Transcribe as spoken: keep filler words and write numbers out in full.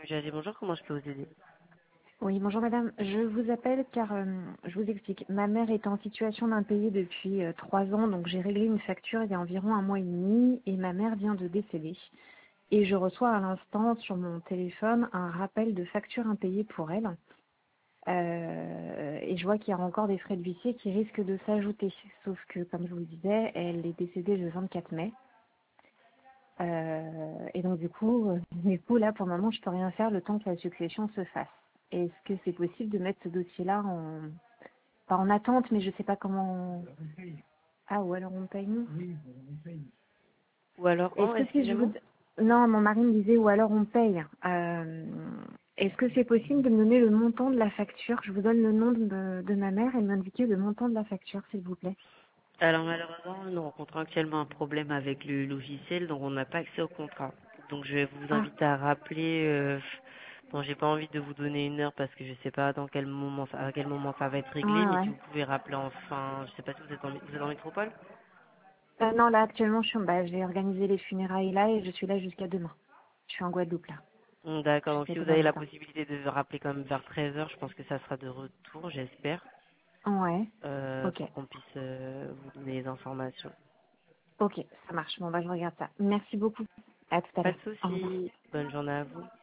J'allais bonjour, comment je peux vous aider? Oui, bonjour madame. Je vous appelle car euh, je vous explique. Ma mère est en situation d'impayé depuis euh, trois ans, donc j'ai réglé une facture il y a environ un mois et demi et ma mère vient de décéder. Et je reçois à l'instant sur mon téléphone un rappel de facture impayée pour elle. Euh, et je vois qu'il y a encore des frais de huissier qui risquent de s'ajouter. Sauf que, comme je vous le disais, elle est décédée le vingt-quatre mai. Euh, et donc du coup, euh, du coup là pour le moment je peux rien faire le temps que la succession se fasse. Est-ce que c'est possible de mettre ce dossier-là en, pas en attente, mais je sais pas comment. Ah ou alors on paye nous. Ou alors, Est-ce oh, que si je excusez-moi? vous, non, mon mari me disait ou alors on paye. Euh, Est-ce que c'est possible de me donner le montant de la facture? Je vous donne le nom de, de ma mère et m'indiquer le montant de la facture, s'il vous plaît. Alors malheureusement, nous rencontrons actuellement un problème avec le logiciel, donc on n'a pas accès au contrat. Donc je vais vous Ah, inviter à rappeler. Euh, bon, j'ai pas envie de vous donner une heure parce que je sais pas dans quel moment, ça- à quel moment ça va être réglé, ouais, mais ouais. si vous pouvez rappeler enfin, je sais pas si vous êtes en, vous êtes en métropole. Euh, non, là actuellement, je suis, bah, j'ai organisé les funérailles là et je suis là jusqu'à demain. Je suis en Guadeloupe là, Hum, D'accord, donc jusqu'à si vous demain avez la matin. possibilité de rappeler comme vers treize heures, je pense que ça sera de retour, j'espère, Ouais. euh, Ok. pour qu'on puisse euh, vous donner les informations. Ok, ça marche. Bon, bah, je regarde ça. Merci beaucoup. À tout à Pas de l'heure. Au revoir. souci. Bonne journée à vous.